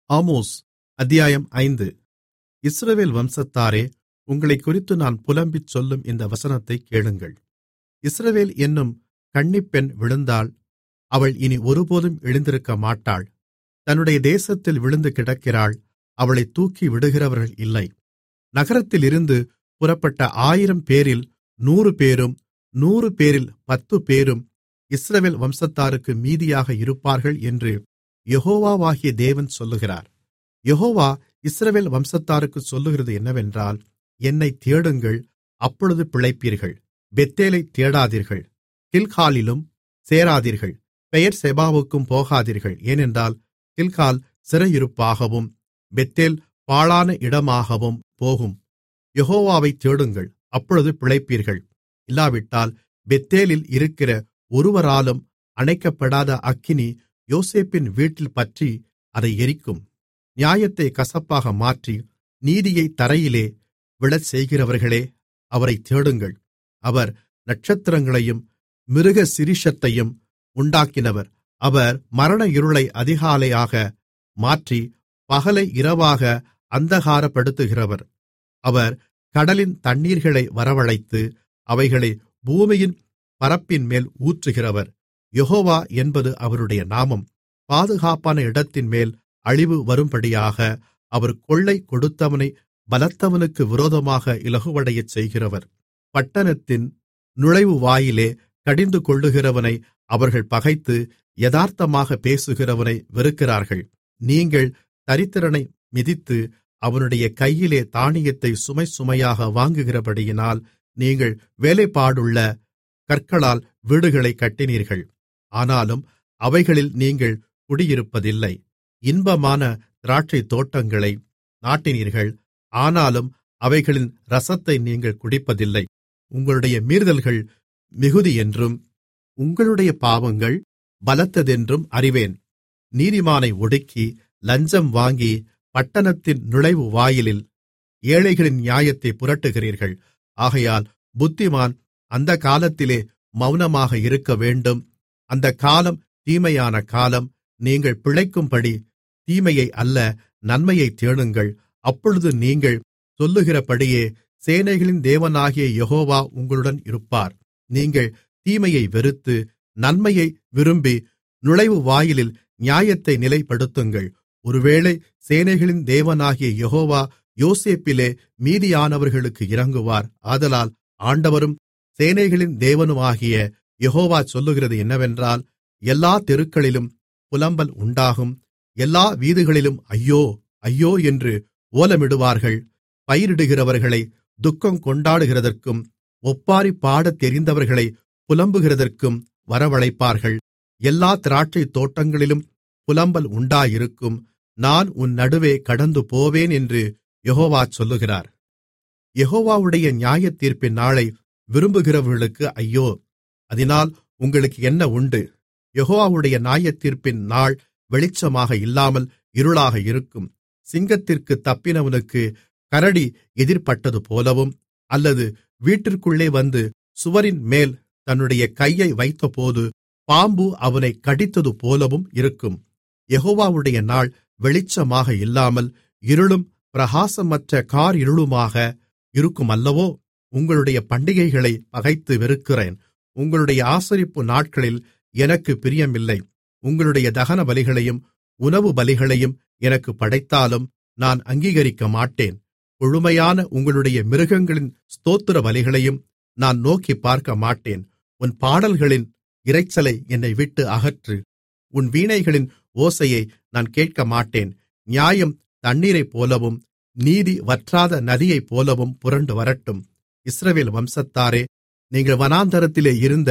Amos அத்தியாயம் 5. இஸ்ரவேல் வம்சத்தாரே, உங்களைக்குறித்து நான் புலம்பிச் சொல்லும் இந்த வசனத்தைக் கேளுங்கள். இஸ்ரவேல் என்னும் கன்னிப்பெண் விழுந்தாள், அவள் இனி ஒருபோதும் எழுந்திருக்கமாட்டாள். தன்னுடைய தேசத்தில் விழுந்து கிடக்கிறாள், அவளைத் தூக்கி விடுகிறவர்கள் இல்லை. நகரத்திலிருந்து புறப்பட்ட 1000 பேரில் 100 பேரும், 100 பேரில் 10 பேரும் இஸ்ரவேல் வம்சத்தாருக்கு மீதியாக இருப்பார்கள் என்று யெகோவாகிய தேவன் சொல்லுகிறார். யெகோவா இஸ்ரவேல் வம்சத்தாருக்குச் சொல்லுகிறது என்னவென்றால், என்னைத் தேடுங்கள், அப்பொழுது பிழைப்பீர்கள். பெத்தேலைத் தேடாதீர்கள், கில்காலிலும் சேராதீர்கள், பெயெர்செபாவுக்கும் போகாதீர்கள். ஏனென்றால் கில்கால் சிறையிருப்பாகவும் பெத்தேல் பாழான இடமாகவும் போகும். யெகோவாவைத் தேடுங்கள், அப்பொழுது பிழைப்பீர்கள். இல்லாவிட்டால் பெத்தேலில் இருக்கிற ஒருவராலும் அணைக்கப்படாத அக்கினி யோசேப்பின் வீட்டில் பற்றி அதை எரிக்கும். நியாயத்தைக் கசப்பாக மாற்றி நீதியைத் தரையிலே விழச்செய்கிறவர்களே, அவரைத் தேடுங்கள். அவர் நட்சத்திரங்களையும் மிருகசிரீஷத்தையும் உண்டாக்கினவர். அவர் மரண இருளை அதிகாலையாக மாற்றி பகலை இரவாக அந்தகாரப்படுத்துகிறவர். அவர் கடலின் தண்ணீர்களை வரவழைத்து அவைகளை பூமியின் பரப்பின்மேல் ஊற்றுகிறவர். யெகோவா என்பது அவருடைய நாமம். பாதுகாப்பான இடத்தின்மேல் அழிவு வரும்படியாக அவர் கொள்ளை கொடுத்தவனை பலத்தவனுக்கு விரோதமாக இலகுவடையச் செய்கிறவர். பட்டணத்தின் நுழைவுவாயிலே கடிந்துகொள்ளுகிறவனை அவர்கள் பகைத்து யதார்த்தமாக பேசுகிறவனை வெறுக்கிறார்கள். நீங்கள் தரித்திரனை மிதித்து அவனுடைய கையிலே தானியத்தை சுமை சுமையாக வாங்குகிறபடியினால் நீங்கள் வேலைப்பாடுள்ள கற்களால் வீடுகளைக் கட்டினீர்கள். ஆனாலும் அவைகளில் நீங்கள் குடியிருப்பதில்லை. இன்பமான திராட்சைத் தோட்டங்களை நாட்டினீர்கள், ஆனாலும் அவைகளின் இரசத்தை நீங்கள் குடிப்பதில்லை. உங்களுடைய மீறுதல்கள் மிகுதியென்றும் உங்களுடைய பாவங்கள் பலத்ததென்றும் அறிவேன். நீதிமானை ஒடுக்கி லஞ்சம் வாங்கி பட்டணத்தின் நுழைவுவாயிலில் ஏழைகளின் நியாயத்தை புரட்டுகிறீர்கள். ஆகையால் புத்திமான் அந்த காலத்திலே மௌனமாக இருக்கவேண்டும். அந்த காலம் தீமையான காலம். நீங்கள் பிழைக்கும்படி தீமையை அல்ல, நன்மையைத் தேடுங்கள். அப்பொழுது நீங்கள் சொல்லுகிறபடியே சேனைகளின் தேவனாகிய யெகோவா உங்களுடன் இருப்பார். நீங்கள் தீமையை வெறுத்து நன்மையை விரும்பி நுழைவுவாயிலில் நியாயத்தை நிலைப்படுத்துங்கள். ஒருவேளை சேனைகளின் தேவனாகிய யெகோவா யோசேப்பிலே மீதியானவர்களுக்கு இரங்குவார். ஆதலால் ஆண்டவரும் சேனைகளின் தேவனுமாகிய யெகோவா சொல்லுகிறது என்னவென்றால், எல்லா தெருக்களிலும் புலம்பல் உண்டாகும், எல்லா வீதிகளிலும் ஐயோ ஐயோ என்று ஓலமிடுவார்கள். பயிரிடுகிறவர்களை துக்கம் கொண்டாடுகிறதற்கும் ஒப்பாரி பாடத் தெரிந்தவர்களை புலம்புகிறதற்கும் வரவழைப்பார்கள். எல்லா திராட்சைத் தோட்டங்களிலும் புலம்பல் உண்டாயிருக்கும். நான் உன் நடுவே கடந்து போவேன் என்று யெகோவா சொல்லுகிறார். யெகோவாவுடைய நியாயத்தீர்ப்பின் நாளை விரும்புகிறவர்களுக்கு ஐயோ! அதினால் உங்களுக்கு என்ன உண்டு? யெகோவாவுடைய நியாயத்தீர்ப்பின் நாள் வெளிச்சமாக இல்லாமல் இருளாக இருக்கும். சிங்கத்திற்குத் தப்பினவனுக்கு கரடி எதிர்ப்பட்டது போலவும், அல்லது வீட்டிற்குள்ளே வந்து சுவரின் மேல் தன்னுடைய கையை வைத்தபோது பாம்பு அவனை கடித்தது போலவும் இருக்கும். யெகோவாவுடைய நாள் வெளிச்சமாக இல்லாமல் இருளும் பிரகாசமற்ற காரிருளுமாக இருக்குமல்லவோ? உங்களுடைய பண்டிகைகளை பகைத்து வெறுக்கிறேன். உங்களுடைய ஆசரிப்பு நாட்களில் எனக்குப் பிரியமில்லை. உங்களுடைய தகன பலிகளையும் உணவு பலிகளையும் எனக்கு படைத்தாலும் நான் அங்கீகரிக்கமாட்டேன். கொழுமையான உங்களுடைய மிருகங்களின் ஸ்தோத்திர பலிகளையும் நான் நோக்கிப் பார்க்கமாட்டேன். உன் பாடல்களின் இரைச்சலை என்னை விட்டு அகற்று. உன் வீணைகளின் ஓசையை நான் கேட்கமாட்டேன். நியாயம் தண்ணீரைப் போலவும் நீதி வற்றாத நதியைப் போலவும் புரண்டு வரட்டும். இஸ்ரவேல் வம்சத்தாரே, நீங்கள் வனாந்தரத்திலே இருந்த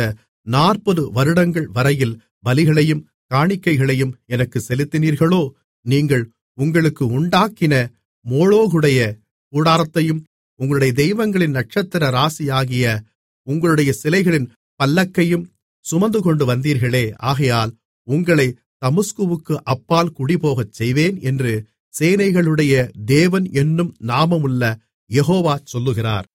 40 வருடங்கள் வரையில் பலிகளையும் காணிக்கைகளையும் எனக்கு செலுத்தினீர்களோ? நீங்கள் உங்களுக்கு உண்டாக்கின மோளோகுடைய கூடாரத்தையும் உங்களுடைய தெய்வங்களின் நட்சத்திர ராசியாகிய உங்களுடைய சிலைகளின் பல்லக்கையும் சுமந்துகொண்டு வந்தீர்களே. ஆகையால் உங்களை தமஸ்குவுக்கு அப்பால் குடிபோகச் செய்வேன் என்று சேனைகளுடைய தேவன் என்னும் நாமமுள்ள யெகோவா சொல்லுகிறார்.